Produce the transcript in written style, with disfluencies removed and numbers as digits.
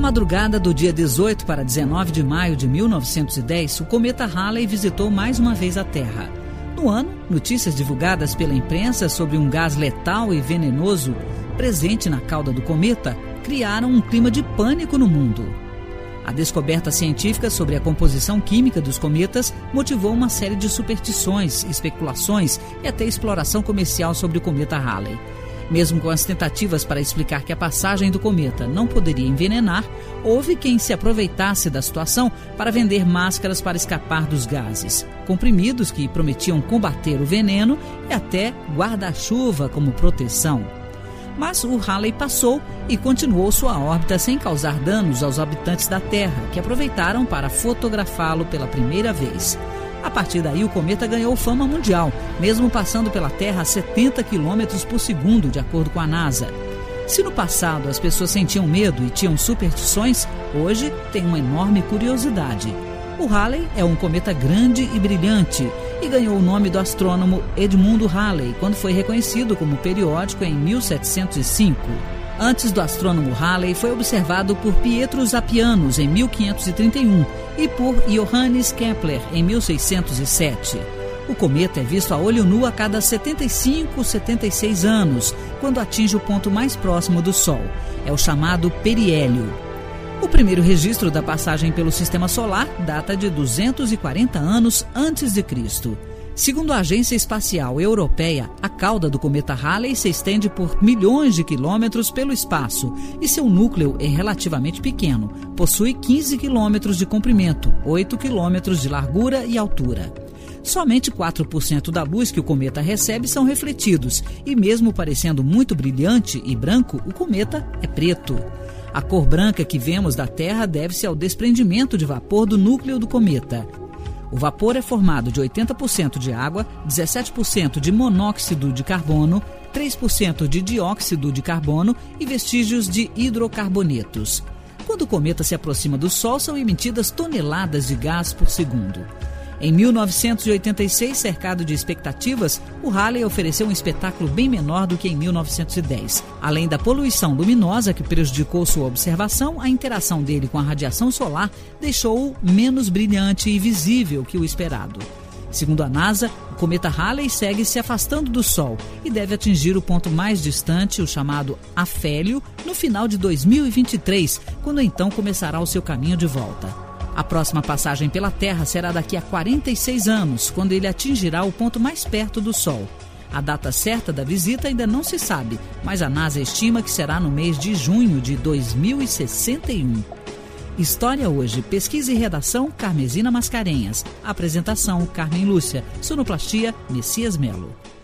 madrugada do dia 18 para 19 de maio de 1910, o cometa Halley visitou mais uma vez a Terra. No ano, notícias divulgadas pela imprensa sobre um gás letal e venenoso presente na cauda do cometa criaram um clima de pânico no mundo. A descoberta científica sobre a composição química dos cometas motivou uma série de superstições, especulações e até exploração comercial sobre o cometa Halley. Mesmo com as tentativas para explicar que a passagem do cometa não poderia envenenar, houve quem se aproveitasse da situação para vender máscaras para escapar dos gases, comprimidos que prometiam combater o veneno e até guarda-chuva como proteção. Mas o Halley passou e continuou sua órbita sem causar danos aos habitantes da Terra, que aproveitaram para fotografá-lo pela primeira vez. A partir daí, o cometa ganhou fama mundial, mesmo passando pela Terra a 70 km por segundo, de acordo com a NASA. Se no passado as pessoas sentiam medo e tinham superstições, hoje tem uma enorme curiosidade. O Halley é um cometa grande e brilhante e ganhou o nome do astrônomo Edmundo Halley quando foi reconhecido como periódico em 1705. Antes do astrônomo Halley, foi observado por Pietro Zappianus em 1531 e por Johannes Kepler em 1607. O cometa é visto a olho nu a cada 76 anos, quando atinge o ponto mais próximo do Sol. É o chamado periélio. O primeiro registro da passagem pelo Sistema Solar data de 240 anos antes de Cristo. Segundo a Agência Espacial Europeia, a cauda do cometa Halley se estende por milhões de quilômetros pelo espaço e seu núcleo é relativamente pequeno. Possui 15 quilômetros de comprimento, 8 quilômetros de largura e altura. Somente 4% da luz que o cometa recebe são refletidos e, mesmo parecendo muito brilhante e branco, o cometa é preto. A cor branca que vemos da Terra deve-se ao desprendimento de vapor do núcleo do cometa. O vapor é formado de 80% de água, 17% de monóxido de carbono, 3% de dióxido de carbono e vestígios de hidrocarbonetos. Quando o cometa se aproxima do Sol, são emitidas toneladas de gás por segundo. Em 1986, cercado de expectativas, o Halley ofereceu um espetáculo bem menor do que em 1910. Além da poluição luminosa que prejudicou sua observação, a interação dele com a radiação solar deixou-o menos brilhante e visível que o esperado. Segundo a NASA, o cometa Halley segue se afastando do Sol e deve atingir o ponto mais distante, o chamado afélio, no final de 2023, quando então começará o seu caminho de volta. A próxima passagem pela Terra será daqui a 46 anos, quando ele atingirá o ponto mais perto do Sol. A data certa da visita ainda não se sabe, mas a NASA estima que será no mês de junho de 2061. História Hoje, pesquisa e redação, Carmesina Mascarenhas. Apresentação, Carmen Lúcia. Sonoplastia, Messias Melo.